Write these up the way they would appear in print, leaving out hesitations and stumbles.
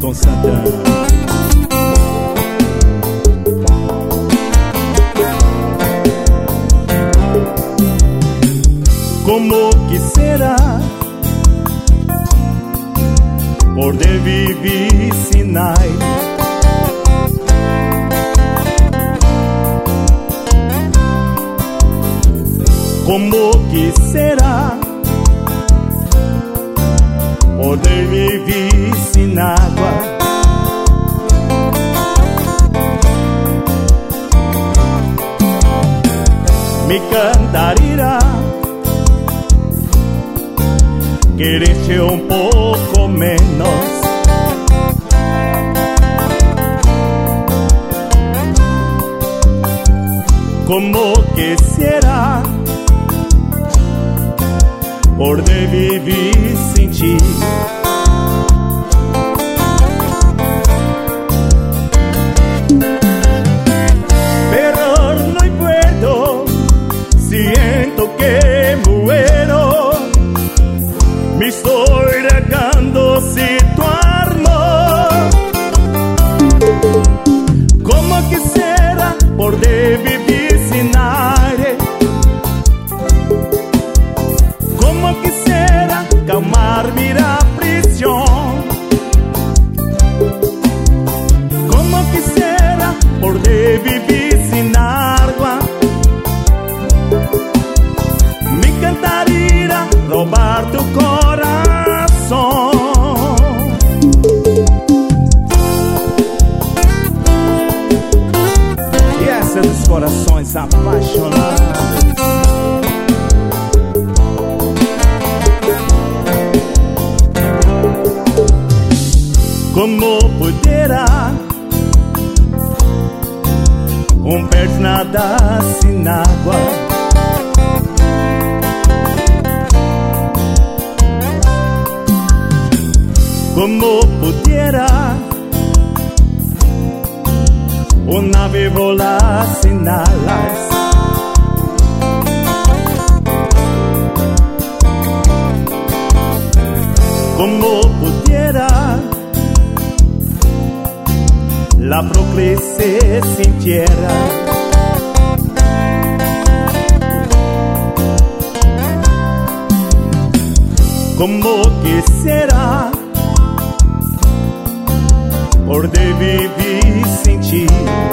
Milton Santana. Como quisiera poder vivir sin aire, como quisiera poder vivir sin agua. Me cantaría quererte un poco menos, como quisiera poder vivir sin ti. Pero no puedo, siento que muero. Me estoy regando sin tu amor. Como quisiera poder vivir sin aire, como quisiera calmar mi prisión, como quisiera poder vivir sin agua. Me encantaría robar tu corazón. E essa dos corações apaixonados. Como pudiera pez nadar sin agua? Como pudiera una ave volar sin alas? Como pudiera la flor crecer sin tierra? Como quisiera poder vivir sin ti.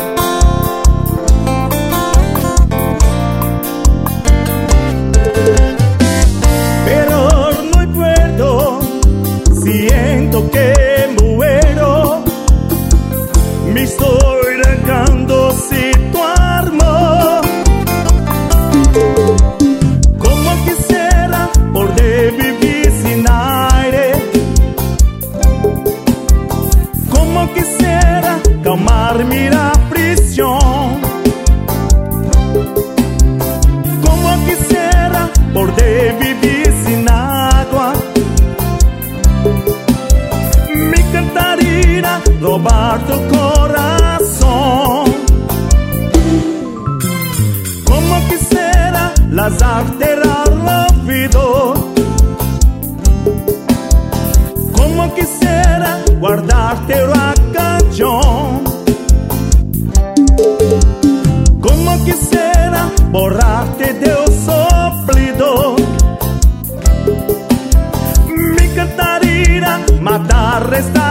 Pero no puedo, siento que muero. Me estoy arrancando sin tu amor. Como quisiera poder vivir sin aire, como quisiera calmar mi prisión, como quisiera poder vivir sin agua. Me encantaría robar tu corazón, como quisiera las alterar la vida, como quisiera guardarte la canción, como quisiera borrarte del soplido. Me encantaría matar esta